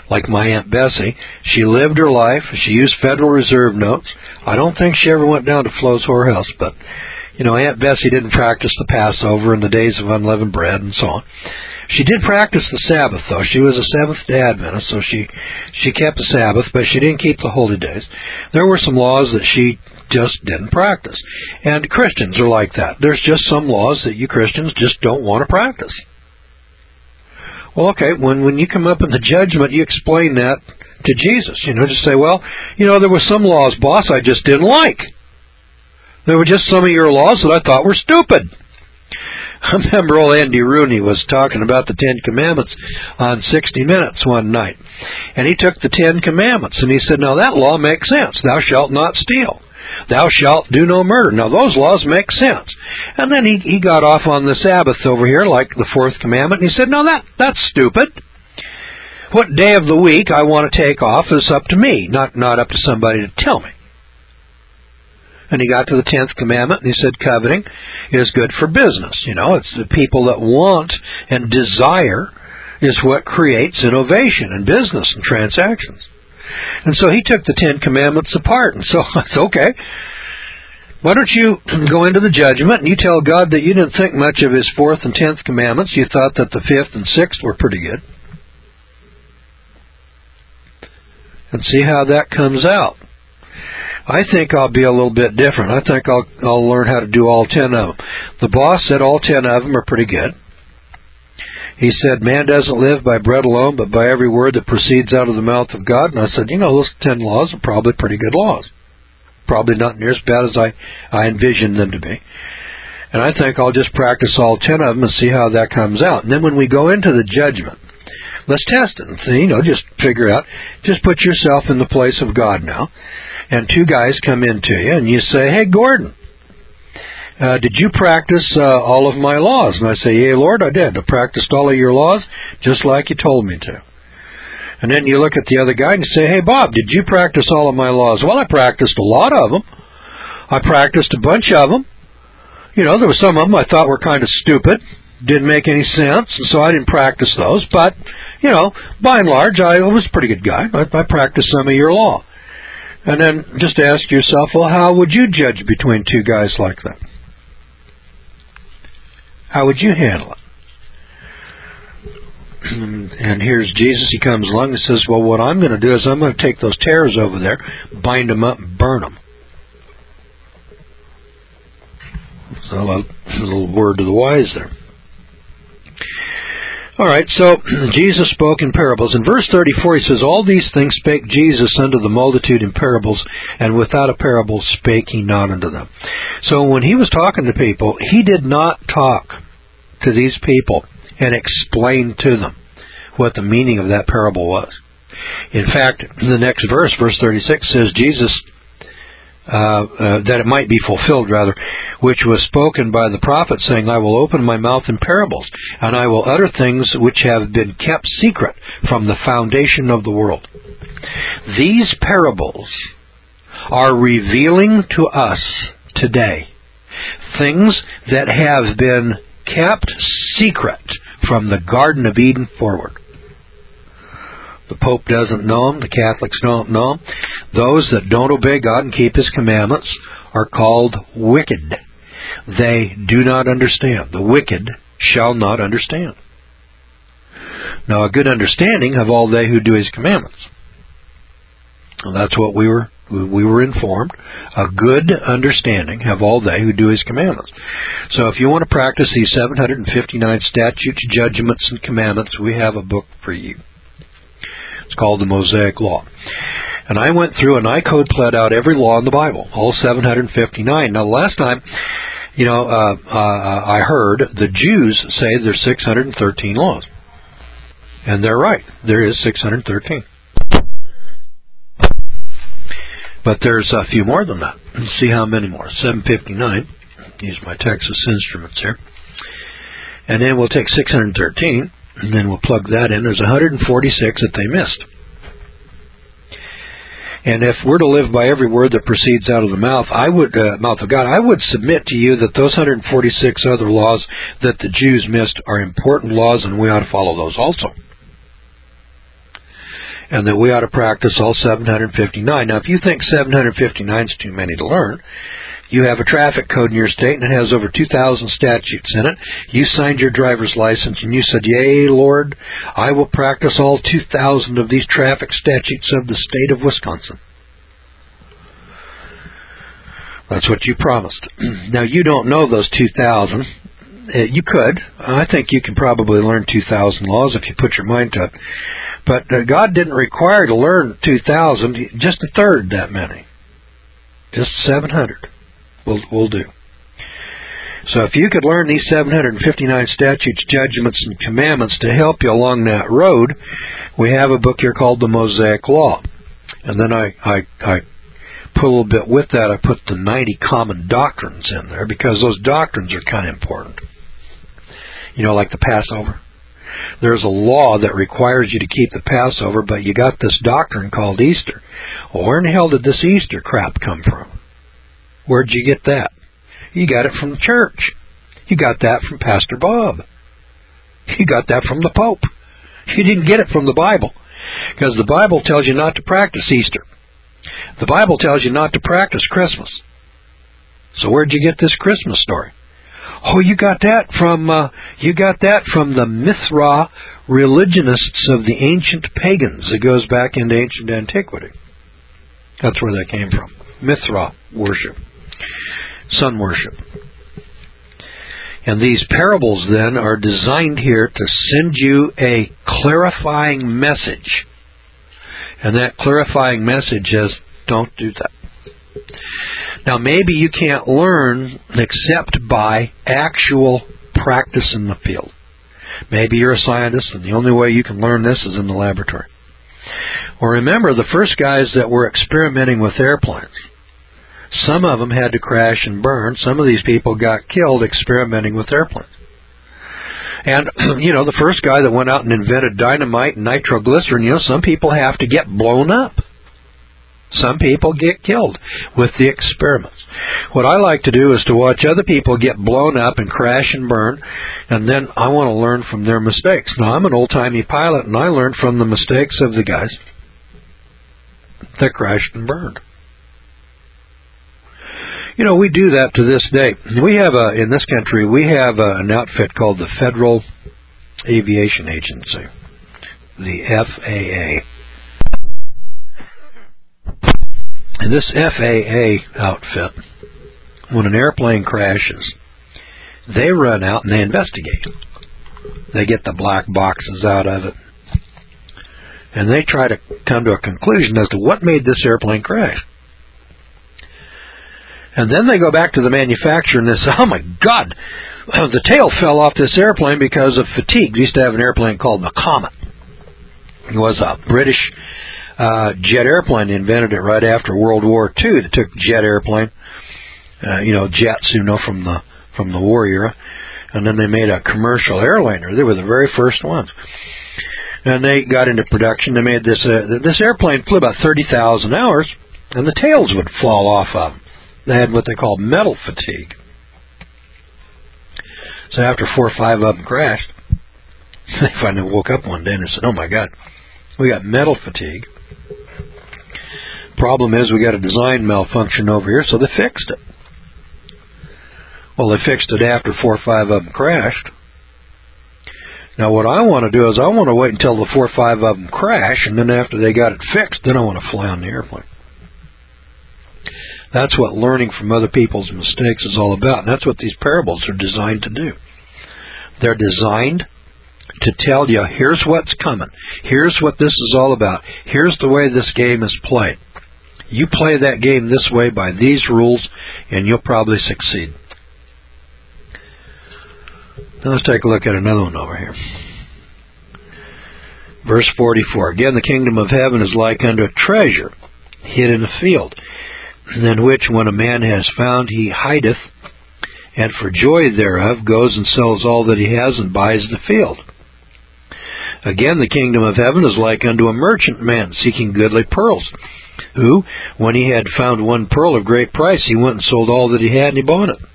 Like my Aunt Bessie, she lived her life. She used Federal Reserve notes. I don't think she ever went down to Flo's whorehouse, but, you know, Aunt Bessie didn't practice the Passover and the days of unleavened bread and so on. She did practice the Sabbath, though. She was a Seventh-day Adventist, so she she kept the Sabbath, but she didn't keep the holy days. There were some laws that she just didn't practice. And Christians are like that. There's just some laws that you Christians just don't want to practice. Well, okay, when, when you come up in the judgment, you explain that to Jesus. You know, just say, well, you know, there were some laws, boss, I just didn't like. There were just some of your laws that I thought were stupid. I remember old Andy Rooney was talking about the Ten Commandments on sixty minutes one night. And he took the Ten Commandments and he said, now that law makes sense. Thou shalt not steal. Thou shalt do no murder. Now those laws make sense. And then he, he got off on the Sabbath over here, like the fourth commandment, and he said, no, that that's stupid. What day of the week I want to take off is up to me, not, not up to somebody to tell me. And he got to the tenth commandment, and he said coveting is good for business. You know, it's the people that want and desire is what creates innovation in business and transactions. And so he took the Ten Commandments apart, and so I said, okay, why don't you go into the judgment and you tell God that you didn't think much of his fourth and tenth commandments. You thought that the fifth and sixth were pretty good. And see how that comes out. I think I'll be a little bit different. I think I'll I'll learn how to do all ten of them. The boss said all ten of them are pretty good. He said, man doesn't live by bread alone, but by every word that proceeds out of the mouth of God. And I said, you know, those ten laws are probably pretty good laws. Probably not near as bad as I, I envisioned them to be. And I think I'll just practice all ten of them and see how that comes out. And then when we go into the judgment, let's test it and see, you know, just figure out, just put yourself in the place of God now. And two guys come in to you and you say, hey, Gordon, uh, did you practice uh, all of my laws? And I say, yea, Lord, I did. I practiced all of your laws just like you told me to. And then you look at the other guy and you say, hey, Bob, did you practice all of my laws? Well, I practiced a lot of them. I practiced a bunch of them. You know, there were some of them I thought were kind of stupid. Didn't make any sense, and so I didn't practice those. But, you know, by and large, I was a pretty good guy. I, I practiced some of your law. And then just ask yourself, well, how would you judge between two guys like that? How would you handle it? And here's Jesus. He comes along and says, well, what I'm going to do is I'm going to take those tares over there, bind them up, and burn them. So a little word to the wise there. All right, so Jesus spoke in parables. In verse thirty-four, he says, all these things spake Jesus unto the multitude in parables, and without a parable spake he not unto them. So when he was talking to people, he did not talk to these people and explain to them what the meaning of that parable was. In fact, the next verse, verse thirty-six, says Jesus, Uh, uh, that it might be fulfilled, rather, which was spoken by the prophet, saying, I will open my mouth in parables, and I will utter things which have been kept secret from the foundation of the world. These parables are revealing to us today things that have been kept secret from the Garden of Eden forward. The Pope doesn't know them. The Catholics don't know them. Those that don't obey God and keep His commandments are called wicked. They do not understand. The wicked shall not understand. Now, a good understanding have all they who do His commandments. And that's what we were we were informed. A good understanding have all they who do His commandments. So if you want to practice these seven hundred fifty-nine statutes, judgments, and commandments, we have a book for you. It's called the Mosaic Law. And I went through and I code pled out every law in the Bible, all seven hundred fifty-nine. Now, the last time, you know, uh, uh, I heard the Jews say there's six hundred thirteen laws. And they're right. There is six hundred thirteen. But there's a few more than that. Let's see how many more. seven hundred fifty-nine. Use my Texas Instruments here. And then we'll take six hundred thirteen. And then we'll plug that in. There's one hundred forty-six that they missed. And if we're to live by every word that proceeds out of the mouth, I would uh, mouth of God, I would submit to you that those one hundred forty-six other laws that the Jews missed are important laws, and we ought to follow those also. and that we ought to practice all seven hundred fifty-nine. Now, if you think seven hundred fifty-nine is too many to learn, you have a traffic code in your state, and it has over two thousand statutes in it. You signed your driver's license, and you said, "Yea, Lord, I will practice all two thousand of these traffic statutes of the state of Wisconsin." That's what you promised. Now, you don't know those two thousand. Uh, you could. I think you can probably learn two thousand laws if you put your mind to it. But uh, God didn't require to learn two thousand, just a third that many. Just seven hundred will will do. So if you could learn these seven hundred fifty-nine statutes, judgments, and commandments to help you along that road, we have a book here called the Mosaic Law. And then I, I, I put a little bit with that. I put the ninety common doctrines in there because those doctrines are kind of important. You know, like the Passover. There's a law that requires you to keep the Passover, but you got this doctrine called Easter. Well, where in the hell did this Easter crap come from? Where'd you get that? You got it from the church. You got that from Pastor Bob. You got that from the Pope. You didn't get it from the Bible, because the Bible tells you not to practice Easter. The Bible tells you not to practice Christmas. So where'd you get this Christmas story? Oh, you got that from uh, you got that from the Mithra religionists of the ancient pagans. It goes back into ancient antiquity. That's where that came from. Mithra worship, sun worship. And these parables then are designed here to send you a clarifying message. And that clarifying message is, don't do that. Now, maybe you can't learn except by actual practice in the field. Maybe you're a scientist, and the only way you can learn this is in the laboratory. Well, remember, the first guys that were experimenting with airplanes, some of them had to crash and burn. Some of these people got killed experimenting with airplanes. And, you know, the first guy that went out and invented dynamite and nitroglycerin, you know, some people have to get blown up. Some people get killed with the experiments. What I like to do is to watch other people get blown up and crash and burn, and then I want to learn from their mistakes. Now, I'm an old-timey pilot, and I learned from the mistakes of the guys that crashed and burned. You know, we do that to this day. We have a, in this country, we have a, an outfit called the Federal Aviation Agency, the F A A. And this F A A outfit, when an airplane crashes, they run out and they investigate. They get the black boxes out of it, and they try to come to a conclusion as to what made this airplane crash. And then they go back to the manufacturer and they say, "Oh my God, the tail fell off this airplane because of fatigue." We used to have an airplane called the Comet. It was a British uh, jet airplane. They invented it right after World War Two. They took jet airplane, uh, you know, jets, you know, from the from the war era, and then they made a commercial airliner. They were the very first ones. And they got into production. They made this uh, this airplane flew about thirty thousand hours, and the tails would fall off of them. They had what they call metal fatigue. So after four or five of them crashed, they finally woke up one day and they said, "Oh my God, we got metal fatigue. Problem is we got a design malfunction over here," so they fixed it. Well, they fixed it after four or five of them crashed. Now what I want to do is I want to wait until the four or five of them crash, and then after they got it fixed, then I want to fly on the airplane. That's what learning from other people's mistakes is all about. And that's what these parables are designed to do. They're designed to tell you, here's what's coming. Here's what this is all about. Here's the way this game is played. You play that game this way by these rules, and you'll probably succeed. Now let's take a look at another one over here. Verse forty-four. Again, the kingdom of heaven is like unto a treasure hid in a field, than which when a man has found he hideth, and for joy thereof goes and sells all that he has and buys the field. Again, the kingdom of heaven is like unto a merchant man seeking goodly pearls, who, when he had found one pearl of great price, he went and sold all that he had and he bought it.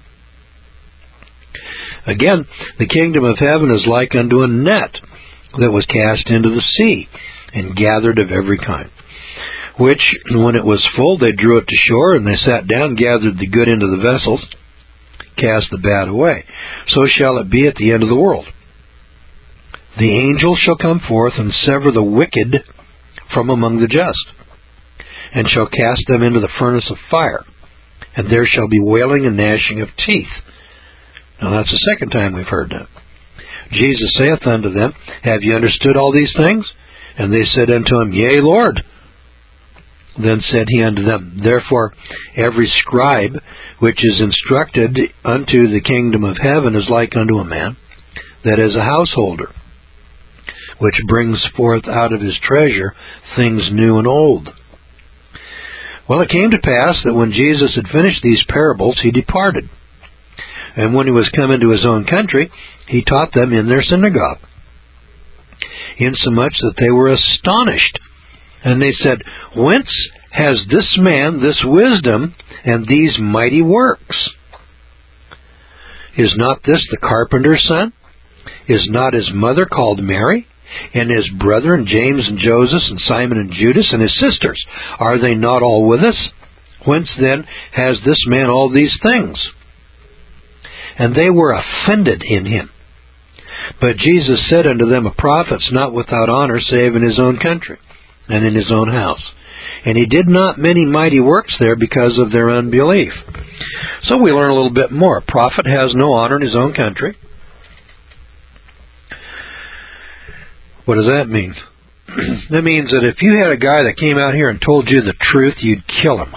Again, the kingdom of heaven is like unto a net that was cast into the sea, and gathered of every kind. Which, when it was full, they drew it to shore, and they sat down, gathered the good into the vessels, cast the bad away. So shall it be at the end of the world. The angel shall come forth and sever the wicked from among the just, and shall cast them into the furnace of fire, and there shall be wailing and gnashing of teeth. Now that's the second time we've heard that. Jesus saith unto them, Have ye understood all these things? And they said unto him, Yea, Lord. Then said he unto them, Therefore every scribe which is instructed unto the kingdom of heaven is like unto a man that is a householder, which brings forth out of his treasure things new and old. Well, it came to pass that when Jesus had finished these parables, he departed. And when he was come into his own country, he taught them in their synagogue, insomuch that they were astonished. And they said, Whence has this man this wisdom and these mighty works? Is not this the carpenter's son? Is not his mother called Mary? And his brethren James and Joseph and Simon and Judas and his sisters, are they not all with us? Whence then has this man all these things? And they were offended in him. But Jesus said unto them, A prophet's not without honor, save in his own country, and in his own house. And he did not many mighty works there because of their unbelief. So we learn a little bit more. A prophet has no honor in his own country. What does that mean? That means that if you had a guy that came out here and told you the truth, you'd kill him.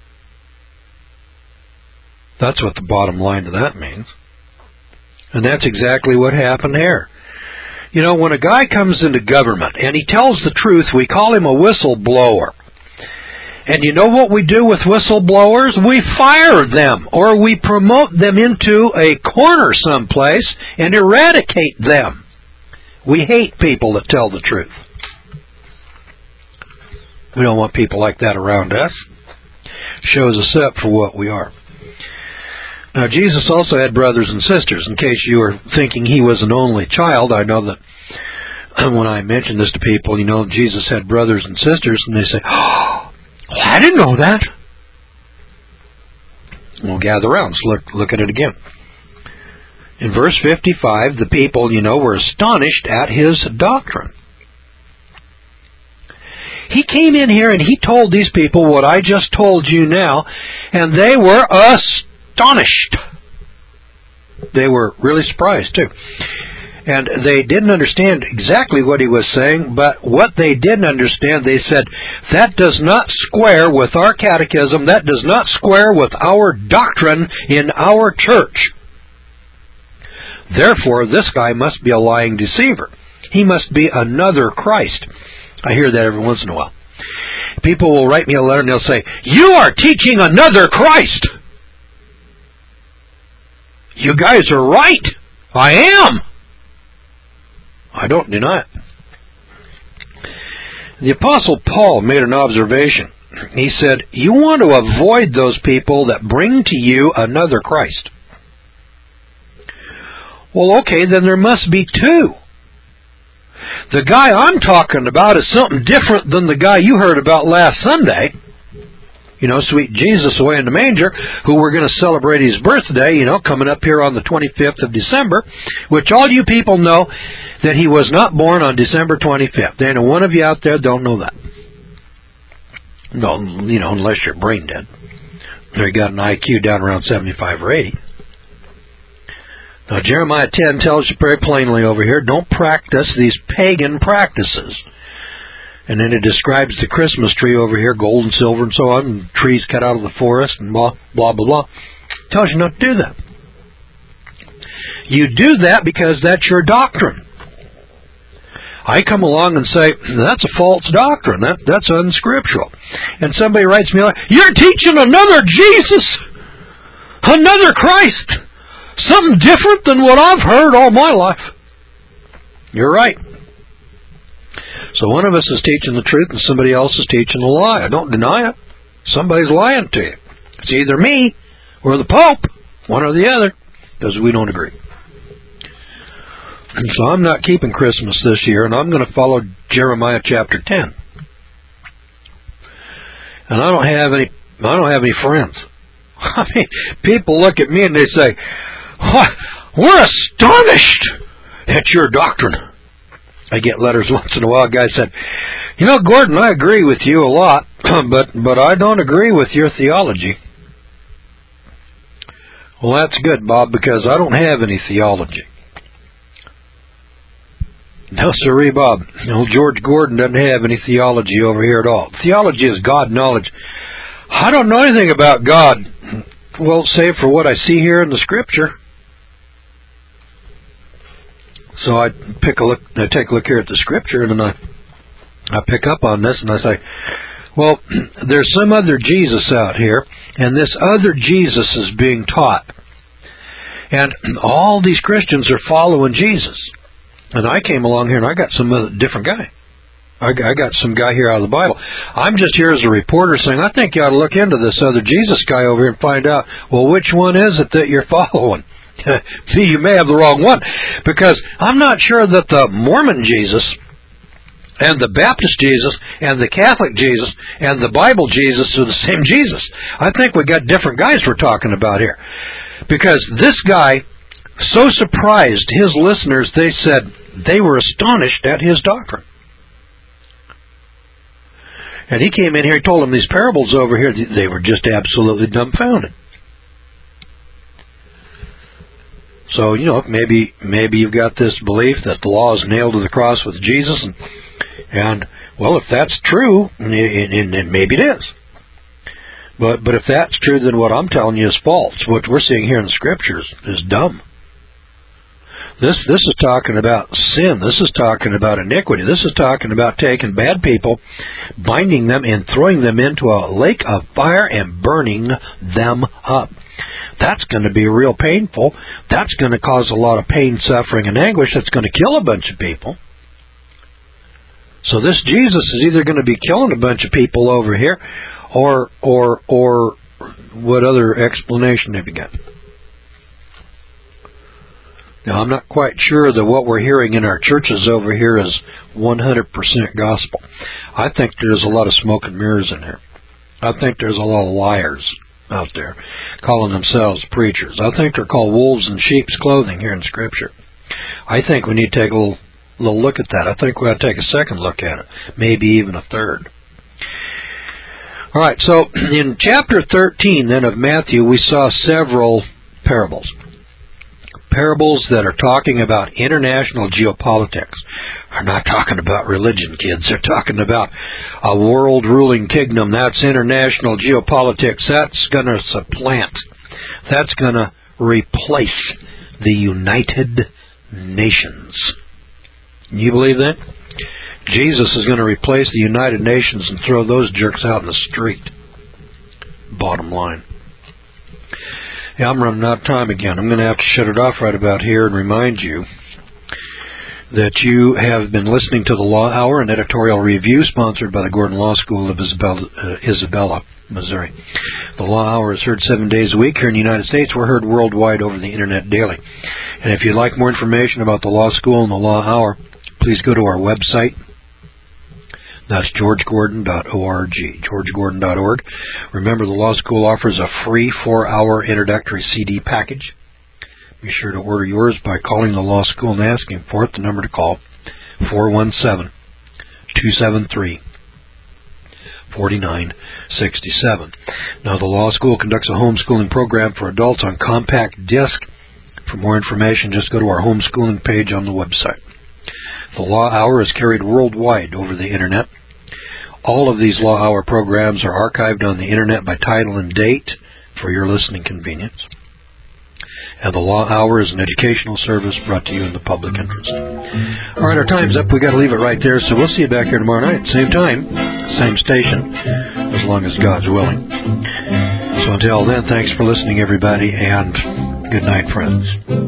That's what the bottom line to that means. And that's exactly what happened here. You know, when a guy comes into government and he tells the truth, we call him a whistleblower. And you know what we do with whistleblowers? We fire them, or we promote them into a corner someplace and eradicate them. We hate people that tell the truth. We don't want people like that around us. Shows us up for what we are. Now, Jesus also had brothers and sisters. In case you were thinking he was an only child, I know that when I mention this to people, you know, Jesus had brothers and sisters, and they say, oh, I didn't know that. We'll gather around. So look, look at it again. In verse fifty-five, the people, you know, were astonished at his doctrine. He came in here and he told these people what I just told you now, and they were astonished. They were really surprised, too. And they didn't understand exactly what he was saying, but what they didn't understand, they said, that does not square with our catechism, that does not square with our doctrine in our church. Therefore, this guy must be a lying deceiver. He must be another Christ. I hear that every once in a while. People will write me a letter and they'll say, you are teaching another Christ. You guys are right. I am. I don't deny it. The Apostle Paul made an observation. He said, you want to avoid those people that bring to you another Christ. Well, okay, then there must be two. The guy I'm talking about is something different than the guy you heard about last Sunday. You know, sweet Jesus away in the manger, who we're going to celebrate his birthday, you know, coming up here on the twenty-fifth of December, which all you people know that he was not born on December twenty-fifth. There ain't one of you out there don't know that. No, you know, unless you're brain dead. Or you got an I Q down around seventy-five or eighty. Now, Jeremiah ten tells you very plainly over here, don't practice these pagan practices. And then it describes the Christmas tree over here, gold and silver and so on, and trees cut out of the forest and blah, blah, blah, blah. It tells you not to do that. You do that because that's your doctrine. I come along and say, that's a false doctrine. That, that's unscriptural. And somebody writes me like, you're teaching another Jesus, another Christ. Something different than what I've heard all my life. You're right. So one of us is teaching the truth and somebody else is teaching a lie. I don't deny it. Somebody's lying to you. It's either me or the Pope, one or the other, because we don't agree. So I'm not keeping Christmas this year, and I'm going to follow Jeremiah chapter ten. And I don't have any. I don't have any friends. I mean, people look at me and they say, "What? We're astonished at your doctrine." I get letters once in a while. A guy said, "You know, Gordon, I agree with you a lot, but but I don't agree with your theology." Well, that's good, Bob, because I don't have any theology. No, sirree, Bob. No, George Gordon doesn't have any theology over here at all. Theology is God knowledge. I don't know anything about God. Well, save for what I see here in the Scripture. So I pick a look. I take a look here at the Scripture, and then I I pick up on this, and I say, well, there's some other Jesus out here, and this other Jesus is being taught, and all these Christians are following Jesus. And I came along here and I got some other different guy. I got some guy here out of the Bible. I'm just here as a reporter saying, I think you ought to look into this other Jesus guy over here and find out, well, which one is it that you're following? See, you may have the wrong one. Because I'm not sure that the Mormon Jesus and the Baptist Jesus and the Catholic Jesus and the Bible Jesus are the same Jesus. I think we got different guys we're talking about here. Because this guy so surprised his listeners, they said they were astonished at his doctrine. And he came in here and told them these parables over here, they were just absolutely dumbfounded. So, you know, maybe maybe you've got this belief that the law is nailed to the cross with Jesus, and, and well, if that's true, and, and, and maybe it is. But but if that's true, then what I'm telling you is false. What we're seeing here in the Scriptures is dumb. This this is talking about sin. This is talking about iniquity. This is talking about taking bad people, binding them, and throwing them into a lake of fire and burning them up. That's going to be real painful. That's going to cause a lot of pain, suffering, and anguish. That's going to kill a bunch of people. So this Jesus is either going to be killing a bunch of people over here, or or or what other explanation have you got? Now, I'm not quite sure that what we're hearing in our churches over here is one hundred percent gospel. I think there's a lot of smoke and mirrors in here. I think there's a lot of liars out there calling themselves preachers. I think they're called wolves in sheep's clothing here in Scripture. I think we need to take a little, little look at that. I think we ought to take a second look at it, maybe even a third. All right, so in chapter thirteen then of Matthew, we saw several parables. Parables that are talking about international geopolitics. Are not talking about religion, kids. They're talking about a world-ruling kingdom. That's international geopolitics. That's going to supplant. That's going to replace the United Nations. You believe that? Jesus is going to replace the United Nations and throw those jerks out in the street. Bottom line. Yeah, I'm running out of time again. I'm going to have to shut it off right about here and remind you that you have been listening to the Law Hour, an editorial review sponsored by the Gordon Law School of Isabella, uh, Isabella, Missouri. The Law Hour is heard seven days a week here in the United States. We're heard worldwide over the Internet daily. And if you'd like more information about the Law School and the Law Hour, please go to our website. That's george gordon dot org, george gordon dot org. Remember, the Law School offers a free four-hour introductory C D package. Be sure to order yours by calling the Law School and asking for it. The number to call, four one seven, two seven three, four nine six seven. Now, the Law School conducts a homeschooling program for adults on compact disc. For more information, just go to our homeschooling page on the website. The Law Hour is carried worldwide over the Internet. All of these Law Hour programs are archived on the Internet by title and date for your listening convenience. And the Law Hour is an educational service brought to you in the public interest. All right, our time's up. We've got to leave it right there, so we'll see you back here tomorrow night. Same time, same station, as long as God's willing. So until then, thanks for listening, everybody, and good night, friends.